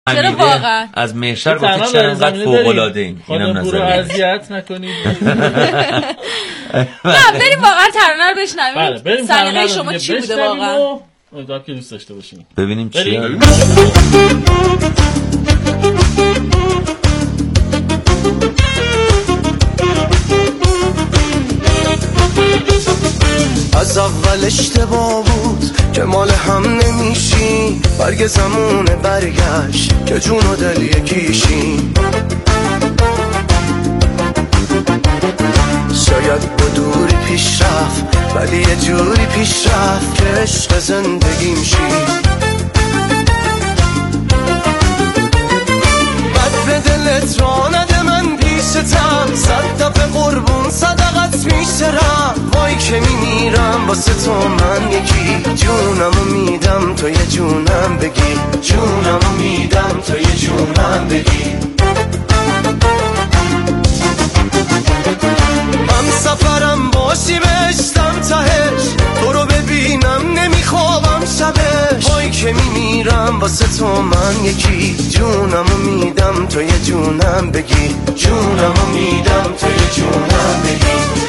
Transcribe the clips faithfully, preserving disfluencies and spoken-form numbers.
چرا واقعا از مهشر گفتی چرا انقدر فوق‌العاده ایم؟ اینم نظر برو اذیت نکنید. نه بریم واقعا ترانه رو بشنویم. بله بریم سلیقه شما چی بوده واقعا؟ امیدوارم که دوست داشته باشین. ببینیم چیه. از اول اشتباه بود که مال هم نمیشیم، برگ زمونه برگشت که جون و دل یکیشیم. شاید با دوری پیش رفت ولی یه جوری پیش رفت که عشق زندگیم شی. بد به دلت را نده من پیشتم، صد دفعه قربون صدقت میشترم. وای که میمیرم واسه تو من یکی، جونمو میدم تو یه جونم بگی، جونمو میدم تو یه جونم بگی. هم سفرم باشی بشتم تهش، تو رو ببینم نمیخوابم شبش. وای که میمیرم واسه تو من یکی، جونمو میدم تو یه جونم بگی، جونمو میدم تو یه جونم بگی.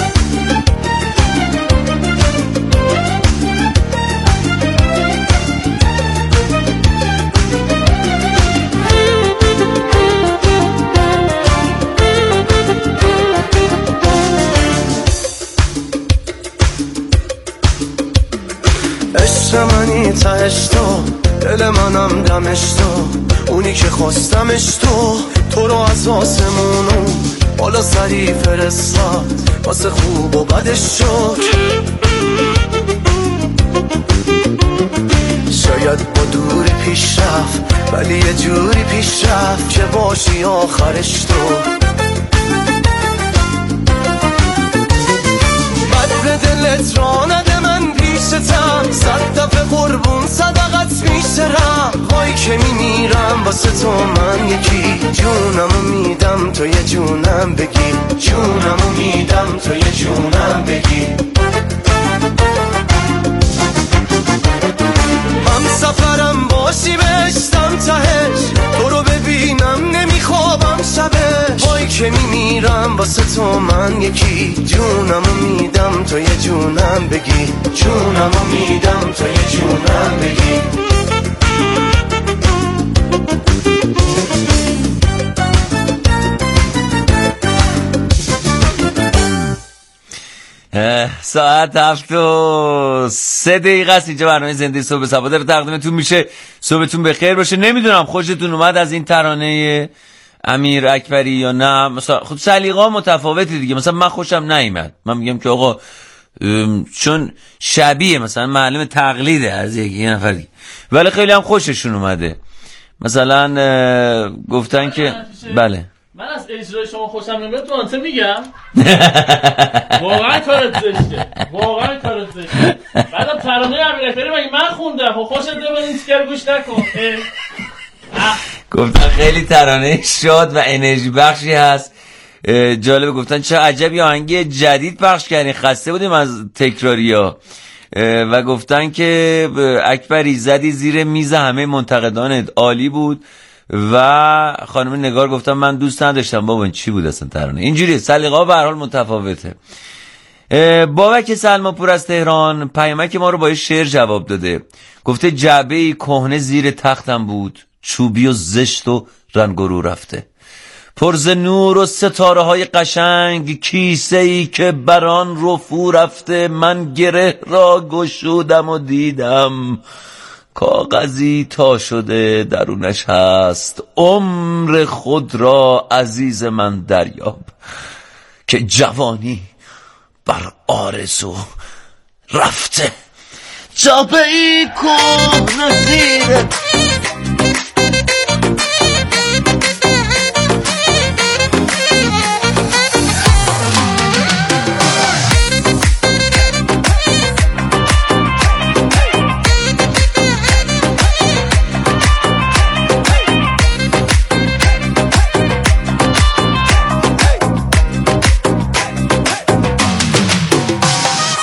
عشق منی تهش تو، دل منم دمش تو، اونی که خواستمش تو. تو رو از آسمونو بالا سری فرستاد، واسه خوب و بدش شد. شاید با دوری پیش رفت ولی یه جوری پیش رفت که باشی آخرش تو. بد به دلت را نده من پیشتم، صد دفعه قربون صدقت میشترم. وای که میمیرم واسه تو من یکی، جونمو میدم تو یه جونم بگی، جونمو میدم تو یه جونم بگی. هم سفرم باشی بشتم تهش، تو رو ببینم نمیخوابم شبش. وای که میمیرم واسه تو من یکی، جونمو میدم تو یه جونم بگی، جونمو میدم تو یه جونم بگی. ساعت هفت و سه دقیقه است. اینجا برنامه زنده صبح صبح داره تقدیمتون میشه. صبحتون بخیر باشه. نمیدونم خوشتون اومد از این ترانه امیر اکبری یا نه؟ مثلا خود سلیقه‌ها متفاوته دیگه. مثلا من خوشم نیامد. من میگم که آقا چون شبیه مثلا معلومه تقلیده از یکی نفر دیگه، ولی خیلی هم خوششون اومده. مثلا گفتن که بله من از اجرای شما خوشم نمیاد تو انت میگم. واقعا کارت زشته، واقعا کارت زشته. بعدم ترانه امیر اکبری من خوندم و خوشت نمیاد این تیکر گوش نکن. گفتن خیلی ترانه شاد و انرژی بخشی هست. جالبه گفتن چه عجبی آهنگ جدید پخش کردین، خسته بودیم از تکراریا. و گفتن که اکبری زدی زیر میز همه منتقدانت، عالی بود. و خانم نگار گفتم من دوست نداشتم. بابا این چی بود اصلا ترانه؟ اینجوریه، سلیقه‌ها به هر حال متفاوته. بابک سلمانپور از تهران پیامک ما رو با شعر جواب داده. گفته جعبه‌ای کهنه زیر تختم بود، چوبی و زشت و رنگ و رو رفته، پرز نور و ستاره های قشنگ، کیسه ای که بران رفو رفته. من گره را گشودم و دیدم کاغذی تا شده درونش هست. عمر خود را عزیز من دریاب که جوانی بر آرزو رفته. جعبه‌ای کهنه زیر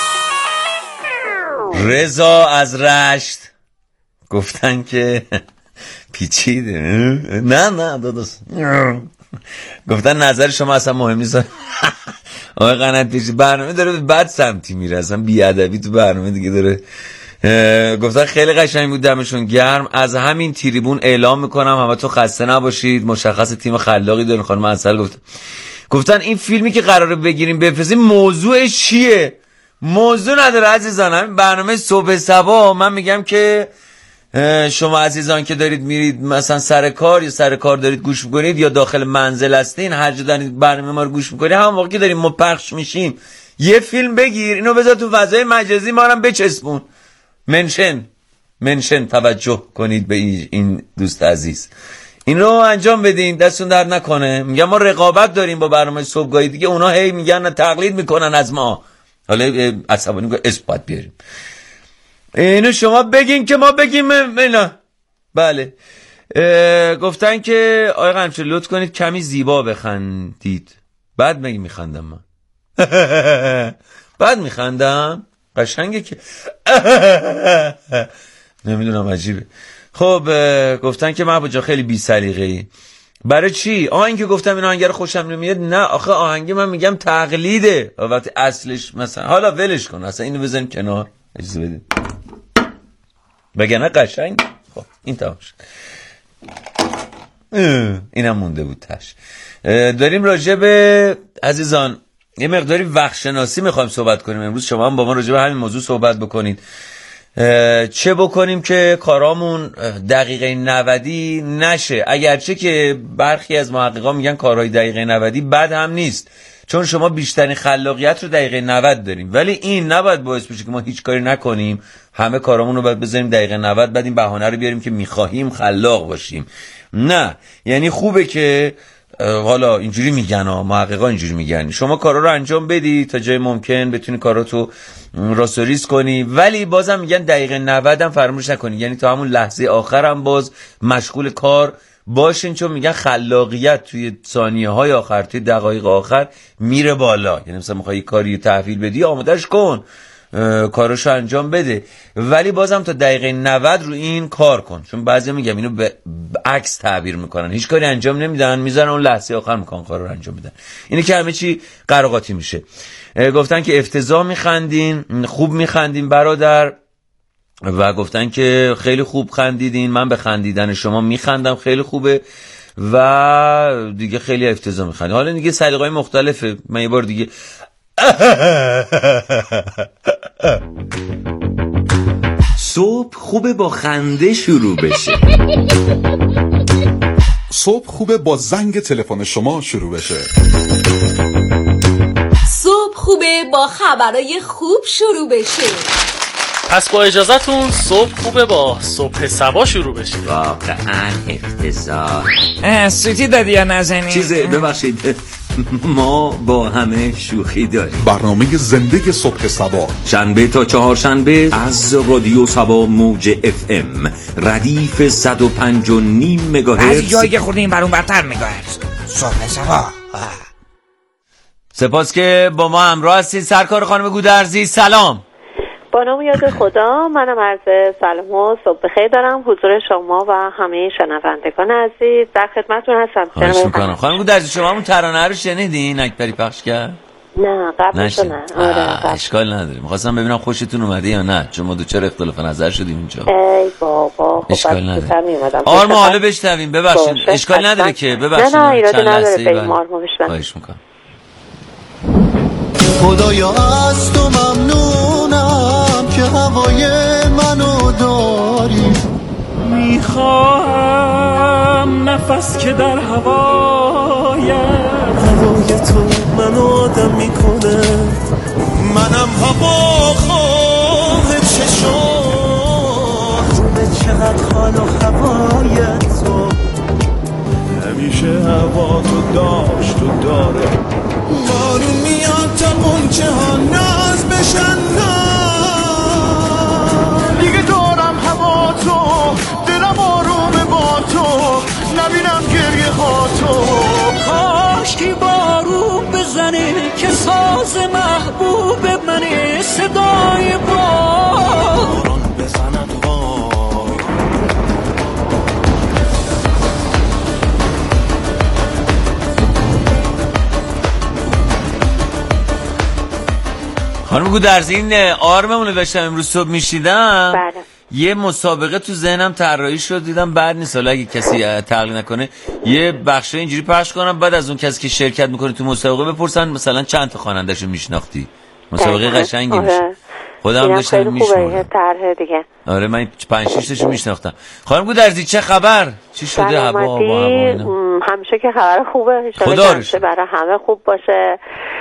رضا از رشت گفتن که پیچیده. نه نه داداش گفتن نظر شما اصلا مهم نیست. آقای قنات پیچی برنامه داره بد سمتی میره، اصلا بیادبی تو برنامه دیگه داره. گفتن خیلی قشنگ بود، دمشون گرم. از همین تریبون اعلام میکنم همه تو خسته نباشید، مشخص تیم خلاقی دارین. خانم اصل گفتن گفتن این فیلمی که قراره بگیریم بفرستیم موضوعش چیه؟ موضوع نداره عزیزان، همین برنامه صبح صبا. من میگم که شما عزیزان که دارید میرید مثلا سر کار یا سر کار دارید گوش میکنید یا داخل منزل هستین، هر جا دارید برنامه ما رو گوش میکنید، همون موقع که داریم ما پخش میشیم یه فیلم بگیر، اینو بذار تو فضای مجازی، ما هم بچسبون. منشن منشن توجه کنید به این دوست عزیز، این رو انجام بدین، دستون در نکنه. میگم ما رقابت داریم با برنامه صبحگاهی دیگه، اونا هی میگن تقلید میکنن از ما، حالا عصبانی میگه اثبات بیاریم. اینو شما بگین که ما بگیم. نه بله. گفتن که آقای قمچه لطف کنید کمی زیبا بخندید. بعد مگه میخندم من؟ بعد میخندم قشنگه که نمیدونم عجیبه. خب گفتن که محبوب جان خیلی بی سلیقه‌ای. برای چی؟ آهنگ که گفتم این آهنگ رو خوشم نمیاد. نه آخه آهنگ من میگم تقلیده، وقتی اصلش مثلا حالا ولش کن، اصلا اینو بزنیم کنار، اجازه بدید بگنه قشنگ. خب این تمام شد، اینم مونده بود تش. داریم راجع به عزیزان یه مقداری وقت شناسی میخوایم صحبت کنیم امروز. شما هم با ما راجع به همین موضوع صحبت بکنید. چه بکنیم که کارامون دقیقه نودی نشه، اگرچه که برخی از محققان میگن کارهای دقیقه نودی بد هم نیست، چون شما بیشترین خلاقیت رو دقیقه نود داریم، ولی این نباید باعث بشه که ما هیچ کاری نکنیم، همه کارامون رو باید بذاریم دقیقه نود، بعد این بهانه رو بیاریم که میخواهیم خلاق باشیم. نه، یعنی خوبه که حالا اینجوری میگن ها، محققا اینجوری میگن شما کارا رو انجام بدی تا جای ممکن بتونی کاراتو راست و ریز کنی، ولی بازم میگن دقیقه نود هم فراموش نکنی، یعنی تا همون لحظه آخر هم باز مشغول کار باشین، چون میگن خلاقیت توی ثانیه های آخر، توی دقایق آخر میره بالا. یعنی مثلا میخوای کاری تحویل بدی آمادهش کن، کاراشو انجام بده، ولی بازم تا دقیقه نود رو این کار کن، چون بعضی میگم اینو به عکس تعبیر میکنن، هیچ کاری انجام نمیدن، میذارن اون لحظه آخر میکنن کار رو انجام بدن، اینه که همه چی قراقاتی میشه. گفتن که افتضاح میخندین، خوب میخندین برادر، و گفتن که خیلی خوب خندیدین، من به خندیدن شما میخندم، خیلی خوبه، و دیگه خیلی افتضاح میخندین. حالا دیگه سلیقه‌های مختلفه، من یه بار دیگه صبح خوبه با خنده شروع بشه. صبح خوبه با زنگ تلفن شما شروع بشه. صبح خوبه با خبرای خوب شروع بشه. پس با اجازهتون صبح خوبه با صبح صبا شروع بشه. واقعا افتضاح. سوتی دادی یا نزنی؟ چیزه ببخشید ما با همه شوخی داریم. برنامه زنده صبح صبا شنبه تا چهارشنبه از رادیو صبا موج اف ام ردیف صد و پنج و نیم مگاهرتز. از جایی که خوردیم بر اون برتر مگاهرتز. صبح صبا. سپاس که با ما همراه هستید. سرکار خانم گودرزی سلام. با نام یاد خدا، منم عرض سلام و صبح بخیر دارم حضور شما و همه شنوندگان عزیز، در خدمتتون هستم. خواهش میکنم. خانم گودرزی شما اون ترانه رو شنیدین اکبری پخش کرد؟ نه قبلش نه. آره اشکال نداره، می‌خواستم ببینم خوشتون اومده یا نه، چون ما دوچار اختلاف نظر شدیم اینجا. ای بابا خب اشکال نداره. آرما حالا بشنویم، ببخشید اشکال نداره که ببخشید. نه نه ایرادی نداره، بریم آرما بشنویم. خواهش میکنم. خدایا از تو ممنونم که هوای منو داری، میخوام نفس که در هوایت، هوای تو منو آدم میکنه، منم هوا خواه چشم خوبه چقدر حال و هوای تو، همیشه هوا تو داشت و داره، بارون میاد تا قنچه ها ناز بشن، دیگه دارم هوا تو، دلم آرومه با تو، نبینم گریه ها تو، کاش کی بارون بزنه که ساز محبوب منه، صدای بارون بزند وای، خانم گودرزی این آرممون رو داشتم امروز صبح میشیدم. بله. یه مسابقه تو ذهنم طراحی شد، دیدم بعد نیست حالا اگه کسی تعلیق نکنه یه بخش اینجوری پخش کنم، بعد از اون کسی که شرکت میکنه تو مسابقه بپرسن مثلا چند تا خواننده‌شو میشناختی. مسابقه قشنگی آره. میشه. خودم داشتم میشناختم. طرح دیگه. آره من پنج شش تاشو میشناختم. خانم گودرزی چه خبر؟ چی شده؟ هوا هوا هوا همیشه که خبر خوبه، ان شاءالله برای همه خوب باشه.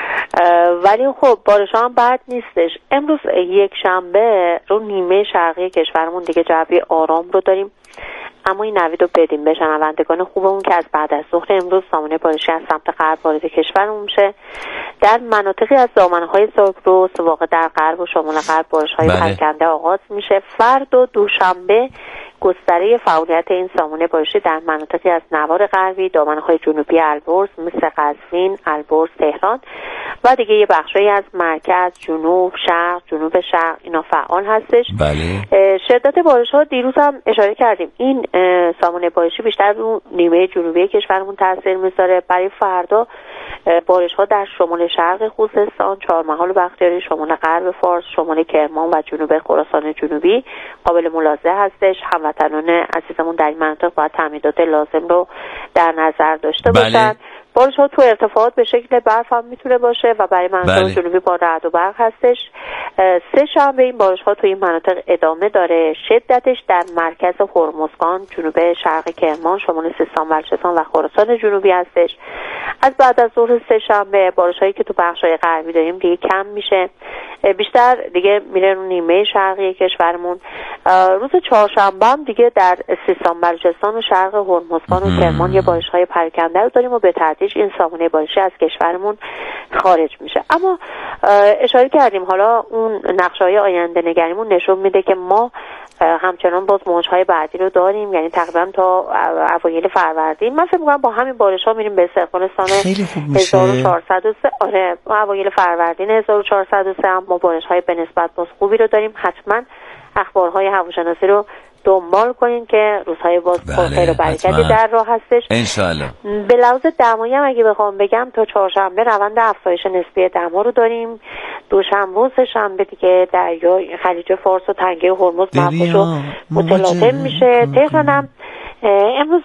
ولی خب بارش هم بد نیستش. امروز یک شنبه رو نیمه شرقی کشورمون دیگه جوی آرام رو داریم، اما این نوید رو بدیم به شنوندگان خوبمون که از بعد از ظهر امروز سامانه بارشی از سمت غرب وارد کشورمون میشه. در مناطقی از دامنه‌های زاگرس واقع در غرب و شمال غرب بارش‌های بله. پراکنده آغاز میشه. فردا دوشنبه گستره فعالیت این سامانه بارشی در مناطقی از نوار غربی، دامنه‌های جنوبی البرز مثل قزوین، البرز، تهران و دیگه یه بخشایی از مرکز، جنوب، شرق، جنوب شرق اینا فعال هستش. بله. شدت بارش‌ها دیروز هم اشاره کردیم، این سامانه بارشی بیشتر رو نیمه جنوبی کشورمون تاثیر میذاره. برای فردا بارش‌ها در شمال شرق خوزستان، چهارمحال و بختیاری، شمال غرب فارس، شمال کرمان و جنوب خراسان جنوبی قابل ملاحظه هستش. هموطنان عزیزمون در این مناطق باید تعمیدات لازم رو در نظر داشته بله. باشن. بارش‌ها تو ارتفاعات به شکل برف هم میتونه باشه و برای مناطق بله. جنوبی با رعد و برق هستش. سه شنبه این بارش‌ها تو این مناطق ادامه داره. شدتش در مرکز هرمزگان، جنوب شرق کرمان، شمال سیستان، بلوچستان و خراسان جنوبی هستش. از بعد از ظهر سه شنبه بارش‌هایی که تو بخش‌های غربی داریم دیگه کم میشه، بیشتر دیگه میره رو نیمه شرقی کشورمون. روز چهارشنبه هم دیگه در سیستان، بلوچستان و شرق هرمزگان و کرمان یه بارش‌های پراکنده رو داریم و به تدریج این سامانه بارشی از کشورمون خارج میشه. اما اشاره کردیم حالا اون نقشه‌های آینده نگریمون نشون میده که ما همچنان باز موج‌های بعدی رو داریم، یعنی تقریبا تا اوایل فروردین. من فکر می‌کنم با همین بارش‌ها میریم به استقبال سال هزار و چهارصد و سه. آره اوایل فروردین هزار و چهارصد و سه هم ما بارش‌های به نسبت باز خوبی رو داریم. حتما اخبارهای هواشناسی رو دنبال کنین که روزهای باز پر خیر و برکتی در راه هستش ان شاءالله. به لحاظ دمایی هم اگه بخوام بگم تا چهارشنبه روند افزایش نسبی دما رو داریم. دوشنبه و سه‌شنبه دیگه دریا خلیج فارس و تنگه هرمز موجش رو متلاطم میشه. تهران هم امروز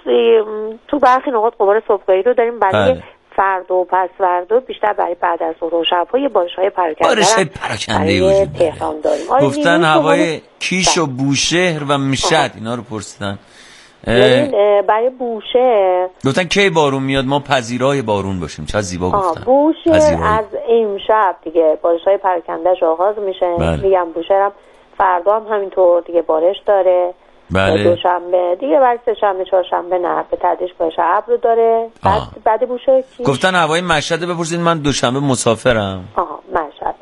تو برخی نقاط غبار صبحگاهی رو داریم، برای فردا و پس فردا بیشتر برای بعد از ظهر و شب‌ها یه بارش‌های پراکنده بارش‌های پراکنده وجود تهران داریم. گفتن هوای کیش و بوشهر و مشهد اینا رو پرسیدن. برای بوشهر گفتن کی بارون میاد ما پذیرای بارون باشیم. چه زیبا گفتن. بوشهر از امشب دیگه بارش‌های پراکنده‌اش آغاز میشه. بله. میگم بوشهر هم فردا هم همینطور دیگه بارش داره. بله. دوشنبه دیگه برای سه شنبه چهارشنبه نه به تدریج بارش ابر رو داره. بعد بعد بوشهر کی؟ گفتن هوای مشهد بپرسید، من دوشنبه مسافرم. آها مشهد.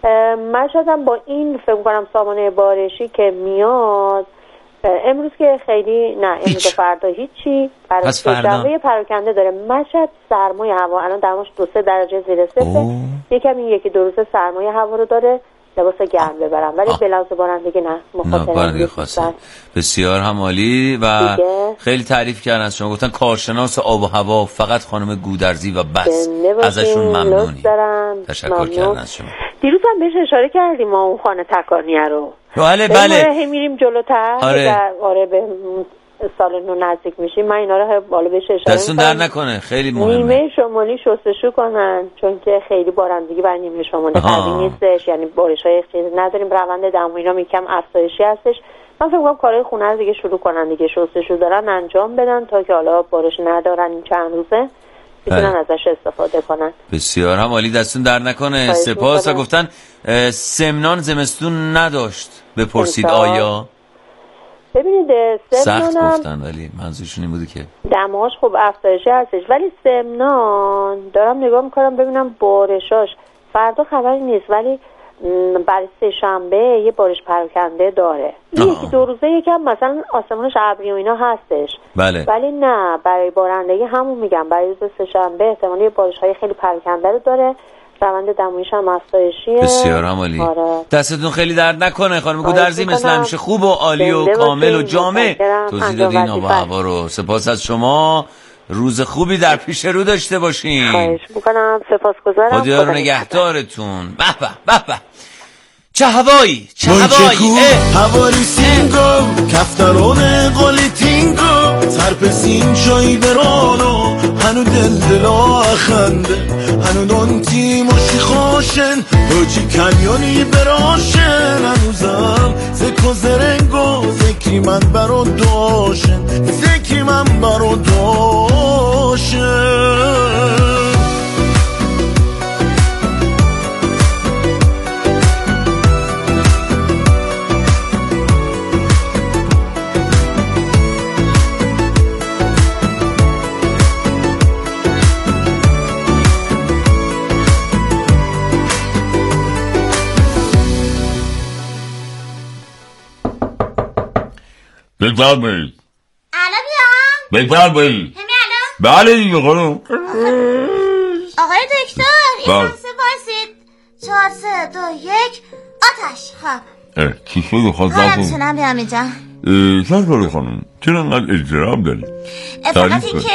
مشهد هم با این فکر کنم سامانه بارشی که میاد امروز که خیلی نه امروز فردا هیچی. برای دوشنبه پراکنده داره. مشهد سرمای هوا الان دماش دو سه درجه زیر صفر. یکم این یکی دو روز سرمای هوا رو داره. لباس گرم ببرم ولی به لحاظ بارندگی نه. بارندگی خاصه. بسیار هم عالی و دیگه. خیلی تعریف کردن از شما. گفتن کارشناس آب و هوا فقط خانم گودرزی و بس. ازشون ممنونی. تشکر کردن از شما. دیروز هم بهش اشاره کردیم ما اون خانه تکانیه رو. بله بله. هی میریم جلوتر. آره. آره به سال نو نزدیک میشیم. من اینا رو بالا بهش اشاره کردم. دستون در نکنه خیلی مهمه. نیمه شمالی شستشو کنن چون که خیلی بارندگی بر نیمه شمالی قوی نیستش، یعنی بارش‌های خیلی نداریم. روند دما اینا میکم افزایشی هستش. من فکر کنم کارهای خونه رو دیگه شروع کنن دیگه، شستشو دارن انجام بدن تا که حالا بارش ندارن این چند روزه میتونن ازش استفاده کنن. بسیار هم عالی، دستون در نکنه. سپاس. و گفتن سمنان زمستون نداشت، بپرسید آیا؟ ببینید سمنان سخت گفتن ولی منظورشون این بوده که دماش خوب افزایشی هستش، ولی سمنان دارم نگاه میکنم ببینم بارشاش فردا خبری نیست، ولی برای سه شنبه یه بارش پراکنده داره. یکی دو روزه یکم مثلا آسمانش ابری و اینا هستش. بله. ولی نه برای بارندگی همون میگم برای روز سه شنبه احتمال یه بارش‌های خیلی پراکنده رو داره. روند دمایش هم افزایشیه. بسیار عالی. آره. دستتون خیلی درد نکنه خانم گودرزی، مثل همیشه خوب و عالی و کامل و جامع توضیح دادین آب و هوا رو. سپاس از شما. روز خوبی در پیش رو داشته باشین. خواهش میکنم. سپاسگزارم. خدا رو نگهدارتون. به به به به. چه هوایی چه هوایی هواری سینگو کفترون قولی تینگو سرپسین چایی برانو هنو دل دلا خنده هنو دانتی ماشی خوشن بچی کنیانی براشن هنوزم زکو زرنگو زکی من برو داشن زکی من برو داشن بفرمایید. الان بیام؟ بفرمایید. همین الان؟ بله دیگه خانم. آقای دکتر این لحظه وایسید. چهار سه دو یک آتش. خب چی شده خواست ها نمیتونم بیام اینجا. سرکار خانم چرا انقدر اجرام دارید؟ فقط این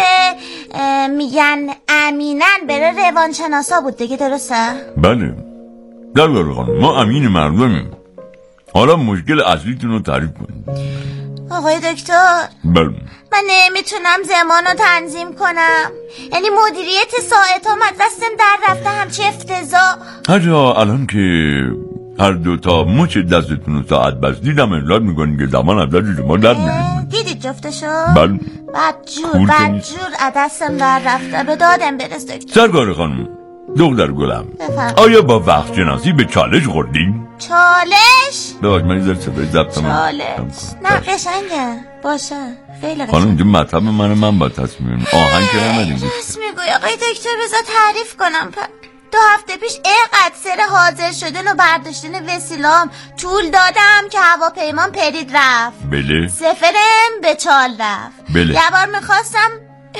که میگن امینن بره روانشناسا بود دیگه، درسته؟ بله سرکار خانم ما امین مردمیم. حالا مشکل اصلیتون رو تعریف کنید. آقای دکتر بله من نمیتونم زمان رو تنظیم کنم، یعنی مدیریت ساعتام از دستم در رفته، همچه افتضاح. هرجا الان که هر دو تا مچ دستتون رو ساعت بستیدم اعلام میکنید که زمان از دست شما در میرید. دیدید جفتشو؟ بله بدجور بدجور از دستم در رفته، به دادم برس دکتر. سرکار خانم دختر گلم بفرم. آیا با وقت شناسی به چالش خوردین؟ چالش؟ بباش من یه صدای ضبطم چالش نه قشنگه باشه خیلی قشنگه. خانم اینجا مطلب من من با تصمیم آهنگ که نمدیم راست میگوی آقای دکتر، بذار تعریف کنم. دو هفته پیش اینقدر سر حاضر شدن و برداشتن وسیلام طول دادم که هواپیمان پرید رفت. بله سفرم به چال رفت. بله یه بار میخواستم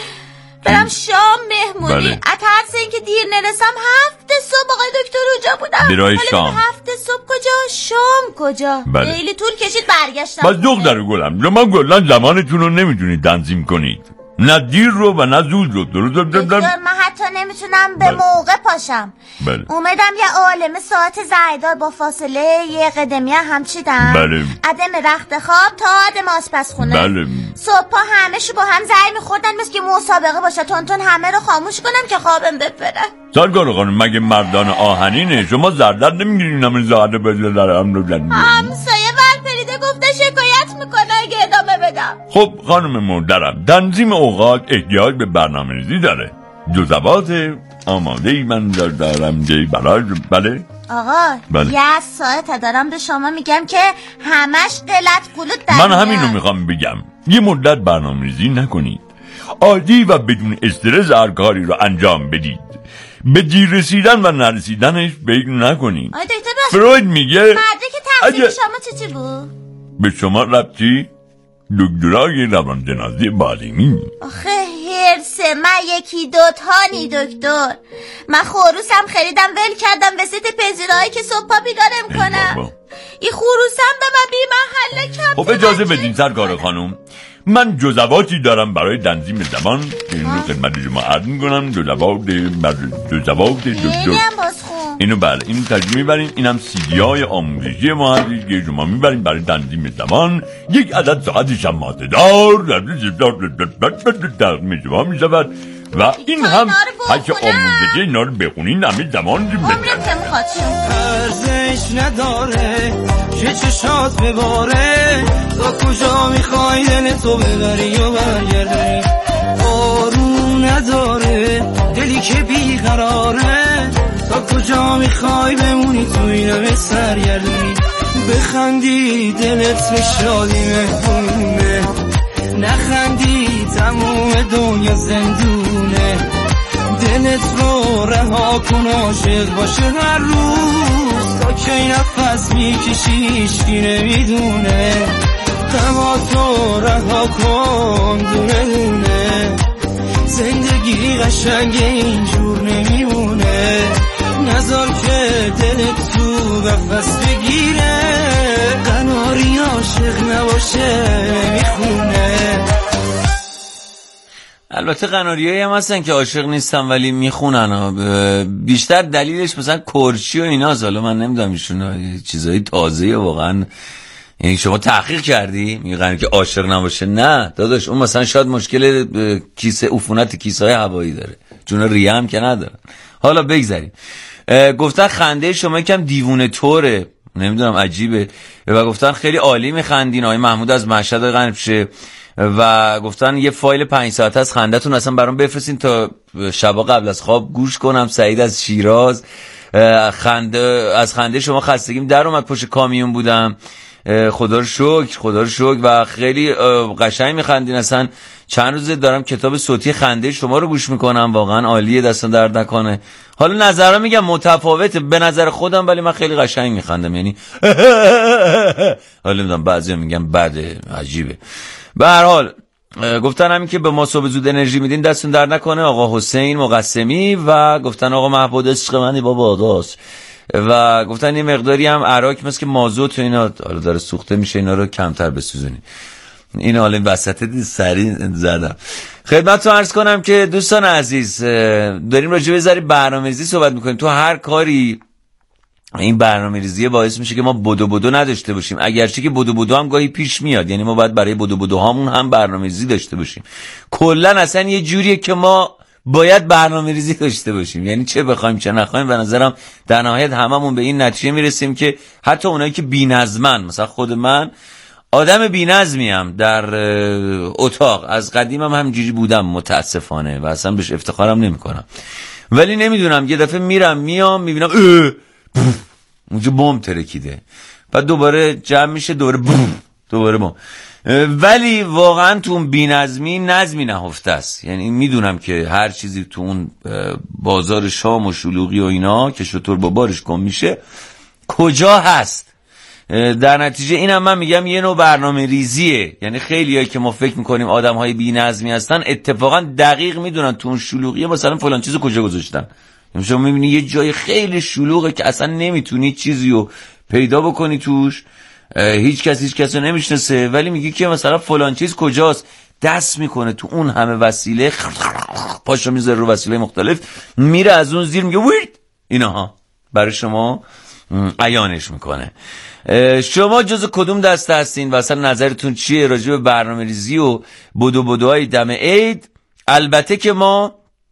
برم شام مهمونی، بله. از ترس اینکه دیر نرسم هفت صبح آقای دکتر اونجا بودم. برای شام هفت صبح کجا؟ شام کجا؟ بله. خیلی طول کشید برگشتم. بس دختر گلم شما گلن زمانتون رو نمیتونید تنظیم کنید، نه دیر رو و نه زود رو. درست دکتر من حتی نمیتونم به بله. موقع پاشم. بله. اومدم یه عالمه ساعت زایدار با فاصله یه قدمی هم چیدم. بله. عدم رخت خواب تا عدم آشپزخونه. بله. صبحا همه شو با هم زنگ میخوردن مثل که مسابقه باشه، تون تون همه رو خاموش کنم که خوابم بپره. سرکار خانم مگه مردان آهنینه؟ شما زردر نمیگیرین همین زهر بزر در هم رو جنگی. همسایه ورپریده گفته شکایت میکنه اگه ادامه بدم. خب خانم مردرم تنظیم اوقات احتیاج به برنامه ریزی داره. جزوات آماده ای من در دارم دی برای بله آقا بله. یه ساعت دارم به شما میگم که همش قلت قلوت در من همین رو میخوام بگم، یه مدت برنامه ریزی نکنید، عادی و بدون استرس هر کاری رو انجام بدید، به دیر رسیدن و نرسیدنش فکر نکنید. آی دکتر فروید میگه مدرک تحصیل اگه... شما چی چی بود؟ به شما ربطی دکترای روانشناسی بالینی. آخه هرسه من یکی دوتانی دکتر، من خروسم خریدم ول کردم وسط پذیرایی که صبح بیدارم کنم. این خروسم به من بی محله کم. خب اجازه بدین سرکار خانم، من جزواتی دارم برای تنظیم زمان که این رو خدمت شما عرض میکنم. جزوات جزوات دکتر اینو بله اینو ترجمه میبرین. اینم سیدی های آموزشی ما هستید که شما میبرین برای تنظیم زمان. یک عدد ساعت شماده دار تقدیم شما میشود و این هم هرچه آموزشی اینا رو بخونین همه زمان ارزش نداره چه چشات بباره، تا کجا میخوای دل تو ببری و برگرده، آروم نداره دلی که بیقراره، تا کجا میخوای بمونی تو اینم سرگردونی، بخندی دلت به شادی مهمونه، نخندی تموم دنیا زندونه، دلت رو رها کن عاشق باشه هر روز، تا کی نفس میکشی هیچکی نمیدونه، غماتو رها کن دونه دونه، زندگی قشنگ اینجور نمیمونه، نذار که دلت تو قفس بگیره، قناری عاشق نباشه نمیخونه. البته قناریایی هم هستن که عاشق نیستن ولی میخونن. بیشتر دلیلش مثلا کرچی و ایناست. حالا من نمیدونم ایشون چیزایی تازه واقعا. یعنی شما تحقیق کردی میگن که عاشق نباشه؟ نه داداش، اون مثلا شاید مشکل کیسه عفونت کیسه های هوایی داره، چون ریه هم که نداره. حالا بگذاریم. گفتن خنده شما یکم دیوونه طوره، نمیدونم عجیبه. و گفتن خیلی عالی میخندین. آقای محمود از مشهد قنبشه و گفتن یه فایل پنج ساعته از خنده‌تون اصلا برام بفرستین تا شبا قبل از خواب گوش کنم. سعید از شیراز. خنده از خنده شما خستگیم در اومد، پشت کامیون بودم. خدا رو شکر، خدا رو شکر. و خیلی قشنگ میخندین. اصلا چند روزه دارم کتاب صوتی خنده شما رو گوش میکنم، واقعا عالیه، دستان درد نکنه. حالا نظرم میگم متفاوته به نظر خودم، ولی من خیلی قشنگ میخندم. یعنی حالا میدونم بعضی میگم بده، عجیبه. به هر حال گفتن همین که به ما صبح زود انرژی میدین، دستون درد نکنه. آقا حسین مقسمی و گفتن آقا محبود عشق منی بابا داست. و گفتن یه مقداری هم عراق مثل که مازوت و اینا حالا داره سوخته میشه، اینا رو کمتر بسوزونی. این حالا وسط سری زدم. خدمتتون عرض کنم که دوستان عزیز داریم راجع به ذره برنامه‌ریزی صحبت میکنیم. تو هر کاری این برنامه‌ریزی باعث میشه که ما بدو بدو نداشته باشیم، اگرچه که بدو بدو هم گاهی پیش میاد. یعنی ما باید برای بدو بدو هامون هم برنامه‌ریزی داشته باشیم. کلا اصلا یه جوریه که ما باید برنامه‌ریزی داشته باشیم، یعنی چه بخوایم چه نخوایم. به نظرم در نهایت هممون به این نتیجه میرسیم که حتی اونایی که بی‌نظمن، مثلا خود من آدم بی‌نظمیم در اتاق، از قدیمم هم همینجوری بودم متاسفانه و اصلا بهش افتخارم نمی‌کنم. ولی نمیدونم یه دفعه میرم میام میبینم اونجا بمب ترکیده، بعد دوباره جمع میشه دوباره بوم دوباره بوم. ولی واقعا تو اون بی‌نظمی نظمی نهفته است. یعنی میدونم که هر چیزی تو اون بازار شام و شلوغی و اینا که شطور با بارش گم میشه کجا هست. در نتیجه اینم من میگم یه نوع برنامه ریزیه. یعنی خیلیایی که ما فکر میکنیم آدمهای بی‌نظمی هستن اتفاقا دقیق میدونن تو اون شلوغیه مثلا فلان چیزو کجا گذاشتن. شما میبینی یه جای خیلی شلوغه که اصلا نمیتونی چیزی رو پیدا بکنی توش، هیچ کس هیچ کس رو نمیشناسه، ولی میگی که مثلا فلان چیز کجاست، دست میکنه تو اون همه وسیله، پاشو میذاره رو وسیله مختلف، میره از اون زیر میگه ویرد اینها برای شما عیانش میکنه. شما جز کدوم دسته هستین و اصلا نظرتون چیه راجع به برنامه‌ریزی و بدو بدوهای دم عید؟ البته که ما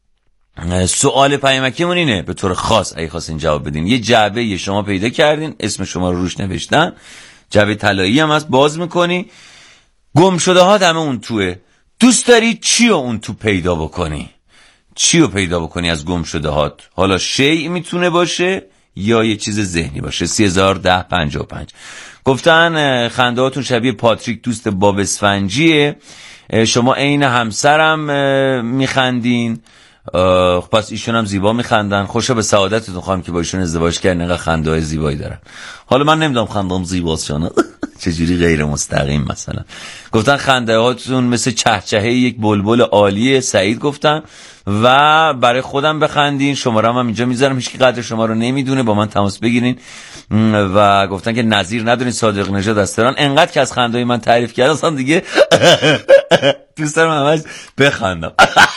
سوال پیامکیمون اینه به طور خاص اگه خواستین جواب بدین، یه جعبه یه شما پیدا کردین، اسم شما رو روش نوشتن، جعبه طلایی هم هست، باز میکنی گم شده ها همه اون توه. دوست داری چی رو اون تو پیدا بکنی؟ چی رو پیدا بکنی از گم شده هات؟ حالا شیء میتونه باشه یا یه چیز ذهنی باشه. سی هزار ده پنجاه و پنج. گفتن خنده هاتون شبیه پاتریک دوست باب اسفنجیه، شما عین همسرم میخندین. پس ایشون هم زیبا میخندن. خوشا به سعادتتون خواهم که با ایشون ازدواج کردن، انقدر خنده های زیبایی دارن. حالا من نمیدونم خندم زیباست یا نه چجوری غیر مستقیم مثلا. گفتن خنده هاتون مثل چهچهه یک بلبل عالیه. سعید گفتن و برای خودم بخندین. شماره هم, هم اینجا میذارم، هیچ کی قدر شما رو نمیدونه، با من تماس بگیرین. و گفتن که نظیر ندارین صادق نژاد از تهران. انقدر که از خنده های من تعریف کردن اصلا دیگه دوست دارم همش بخندم.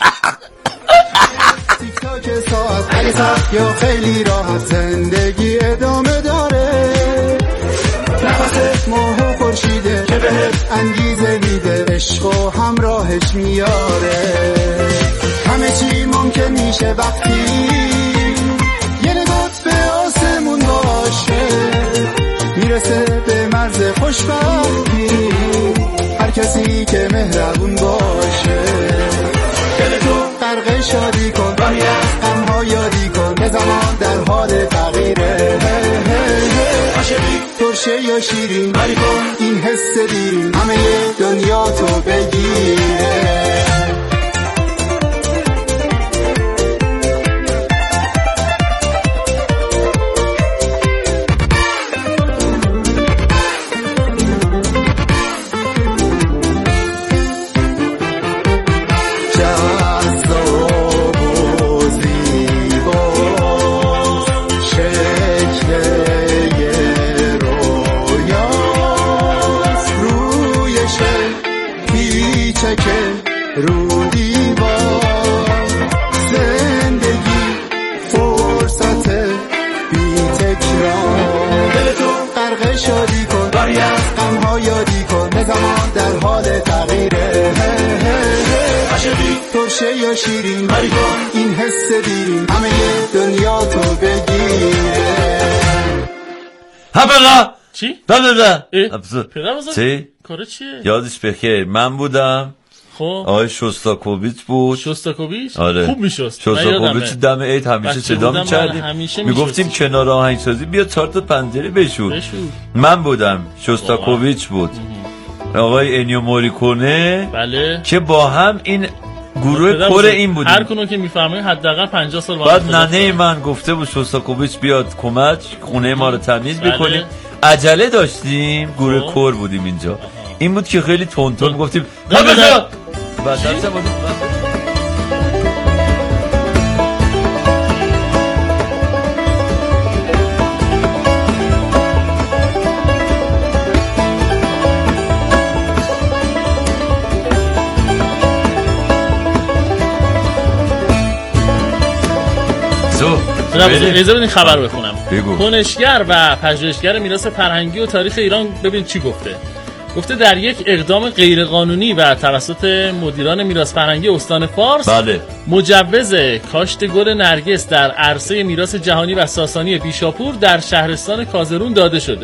تیک تاک ساعت اگه سخت یا خیلی راحت زندگی ادامه داره، نفست ماه و خورشیده که بهت انگیزه میده، عشق و همراهش میاره. همه چی ممکن میشه وقتی یه نگات به آسمون باشه، میرسه به مرز خوشبختی هر کسی که مهربون باشه. دل تو غرق شادی کن، راهی از غم‌ها یادی کن، به زمان در حال تغییره. عاشقی ترشه یا شیرین، ولی کن این حس دیرین همه دنیا تو بگیره. روی شکلی باشه یا شیرین، بری کن این حس دیرین همه دنیا تو بگیره. هبلا چی؟ دادا پدر بزرگ چی؟ کاره چیه؟ یادش بخیر من بودم. خب آقای شوستاکوویچ بود. شوستاکوویچ؟ آره. خوب میشست. شوستاکوویچ دم عید همیشه صدا می‌کردیم. میگفتیم کنار آهنگسازی بیا چهار تا پنجره بشور. من بودم. شوستاکوویچ بود. آقای انیو موریکونه. بله. که با هم این گروه کور این بودیم. هر کنون که میفهمه حداقل پنجاه سال بعد ننه من گفته بود شوستاکوویچ بیاد کمک خونه ما رو تمیز بله. بکنیم. عجله داشتیم گروه کور بودیم اینجا. آها. این بود که خیلی تون تون گفتیم نبزا بعد درسته بودیم. اجازه بدین خبر بخونم. بگو. کنشگر و پژوهشگر میراث فرهنگی و تاریخ ایران ببین چی گفته. گفته در یک اقدام غیرقانونی و توسط مدیران میراث فرهنگی استان فارس بله. مجوز کاشت گل نرگس در عرصه میراث جهانی و ساسانی بیشاپور در شهرستان کازرون داده شده.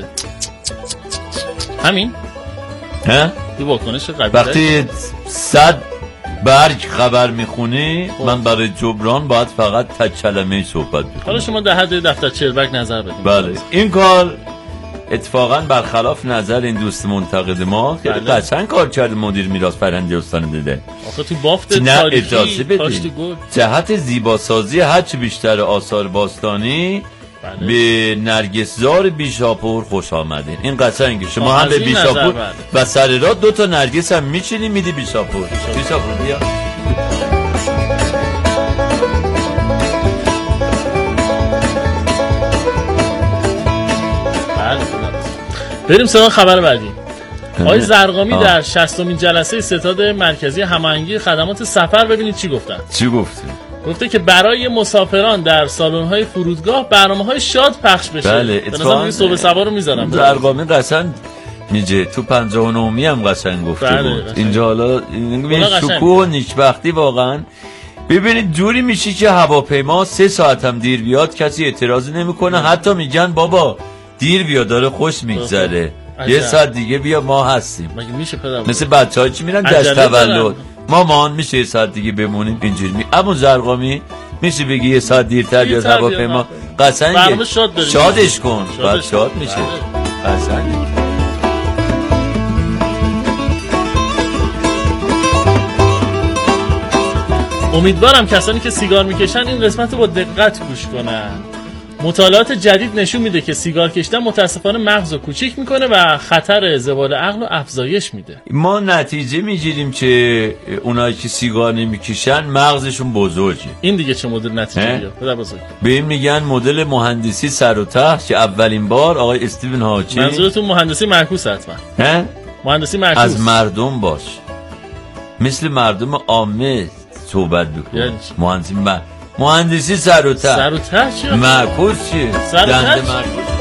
همین؟ ها؟ یه واکنش قوی. وقتی صد برگ خبر میخونی من برای جبران باید فقط تک کلمه صحبت بکنم. حالا شما در حد دفتر چربک نظر بدید. بله این کار اتفاقا برخلاف نظر این دوست منتقد ما که بله. قشنگ کار کرده مدیر میراث فرهنگی استان دیده. آخه تو بافت تاریخی کاشت گل جهت زیباسازی هرچی بیشتر آثار باستانی بله. به نرگسزار بیشاپور خوش آمدین. این قشنگه شما هم به بیشاپور و سر راه دو تا نرگس هم میچینی میدی بیشاپور. بیشاپور بیا. بریم سراغ خبر بعدی. آقای زرقامی در شصتمین جلسه ستاد مرکزی هماهنگی خدمات سفر ببینید چی گفتن. چی گفته؟ گفته که برای مسافران در سالن‌های فرودگاه برنامه‌های شاد پخش بشه. بله اتفاقا صبح سوار رو میذارم. زرقامی قشنگ میگه تو پنجاه و نهمی هم قشنگ گفته بله بود. قشنگ. اینجا حالا این شکوه و نیکبختی واقعا ببینید جوری میشه که هواپیما سه ساعت هم دیر بیاد کسی اعتراضی نمیکنه. حتی میگن بابا دیر بیا داره خوش میگذره یه ساعت دیگه بیا ما هستیم. مگه میشه پدر؟ مثل بچه‌ها چی میرن جشن تولد مامان میشه یه ساعت دیگه بمونیم اینجوری می اما زرقامی میشه بگی یه ساعت دیرتر بیاد هواپیما قشنگه شادش کن بعد شاد میشه قشنگه. امیدوارم کسانی که سیگار میکشن این قسمت رو با دقت گوش کنن. مطالعات جدید نشون میده که سیگار کشیدن متاسفانه مغز رو کوچیک میکنه و خطر زوال عقل رو افزایش میده. ما نتیجه میگیریم که اونایی که سیگار نمیکشن مغزشون بزرگه. این دیگه چه مدل نتیجه پدر بزرگ؟ به این میگن مدل مهندسی سر و ته که اولین بار آقای استیون هاکی. منظورتون مهندسی معکوس حتما؟ ها؟ مهندسی معکوس. از مردم باش. مثل مردم عامه صحبت بکن. یعنی مهندسی م... مهندسی سر و ته. سر و ته چیه؟ معکوس چیه؟ سر و ته چیه؟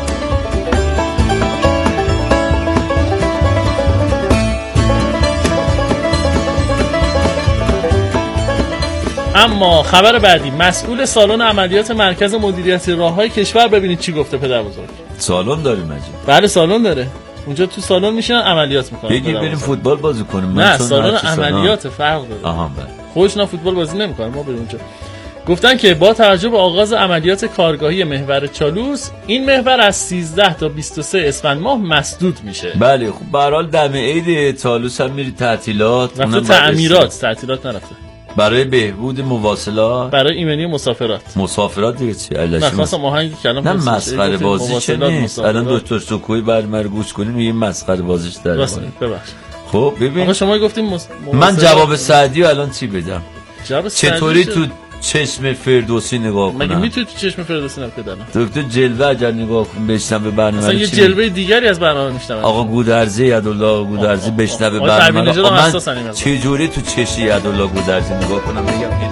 اما خبر بعدی مسئول سالن عملیات مرکز مدیریت راههای کشور ببینید چی گفته پدر بزرگ. سالن داریم مجید؟ بله سالن داره. اونجا تو سالن میشن عملیات میکنن. بگیر بریم فوتبال بازی کنیم. نه سالن عملیات فرق داره. آها بله. خودشون فوتبال بازی نمیکنن ما بریم اونجا. گفتن که با توجه به آغاز عملیات کارگاهی محور چالوس این محور از سیزده تا بیست و سه اسفند ماه مسدود میشه. بله خب به هر حال دم عید چالوس هم میری تعطیلات. رفته تعمیرات تعطیلات نرفته. برای بهبود مواصلات برای ایمنی مسافرات. مسافرات دیگه چی؟ نه خواستم آهنگی کلام نه مسخره بازی چه نیست. الان دکتر سکوی برنامه رو گوش کنیم یه مسخره بازیش در ببخشید. خب ببین آقا شما گفتیم مس... من جواب سعدی الان چی بدم؟ چطوری تو چشم فردوسی نگاه کنم؟ مگه میتونی تو چشم فردوسی نگاه کنی؟ دکتر جلوه اگر نگاه کنم بشنم به برنامه مثلا یه جلوه دیگری از برنامه میشنم. آقا گودرزی یدالله گودرزی بشنم به برنامه. من چه جوری تو چشم یدالله گودرزی نگاه کنم؟ بگم